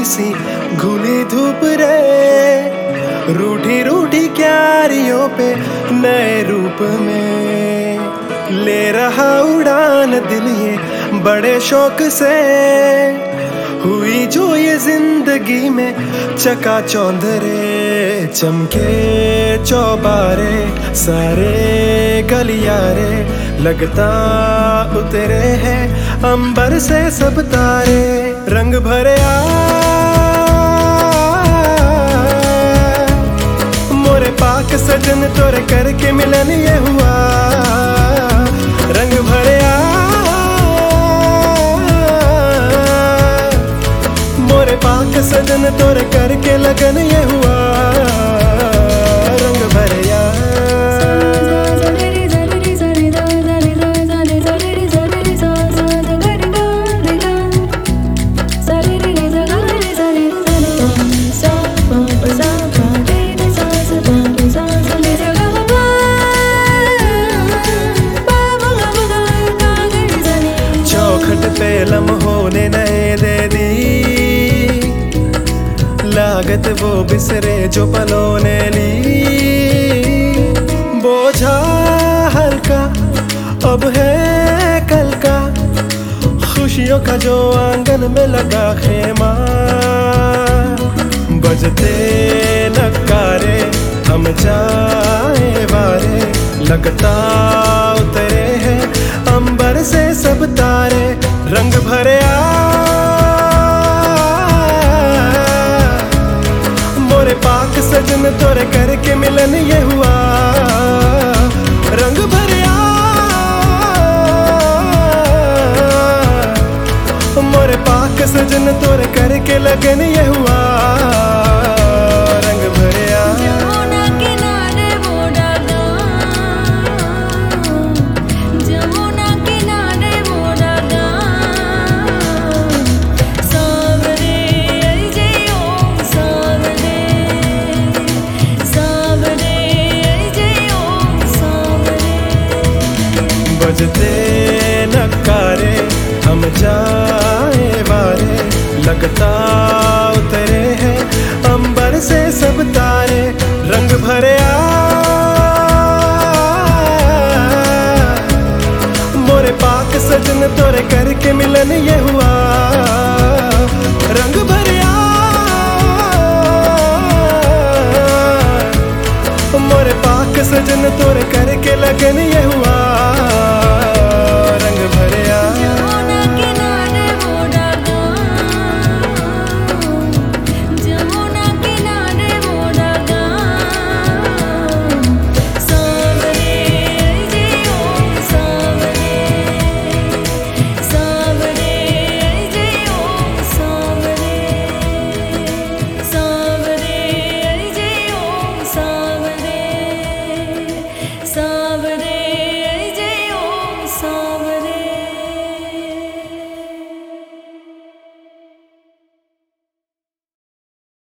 सी घुली धूप रे, रूठी रूठी क्यारियों पे नए रूप में ले रहा उड़ान दिल ये बड़े शौक से। हुई जो ये जिंदगी में चकाचौंध रे, चमके चौबारे सारे गलियारे, लगता उतरे हैं अंबर से सब तारे। रंग भरे मोरे पाक सजन तोरे करके मिलन ये हुआ। रंग भरे मोरे पाक सजन तोरे करके लगन ये हुआ। रंग भरे पे लम्हों ने नए दे दी लागत, वो बिसरे जो पलों ने ली। बोझा हल्का अब है कल का, खुशियों का जो आंगन में लगा खेमा। बजते नगारे हम जाए वारे, लगता उतरे हैं अंबर से सब तारे। रंग भरे मोरे पाक सजन तोरे करके मिलन ये हुआ। रंग भरे मोरे पाक सजन तोरे करके लगन ये हुआ। रंग भरे बजते नगारे हम जाए वारे, लगता उतरे हैं अंबर से सब तारे। रंग भरे मोरे पाक सजन तोरे करके मिलन ये हुआ।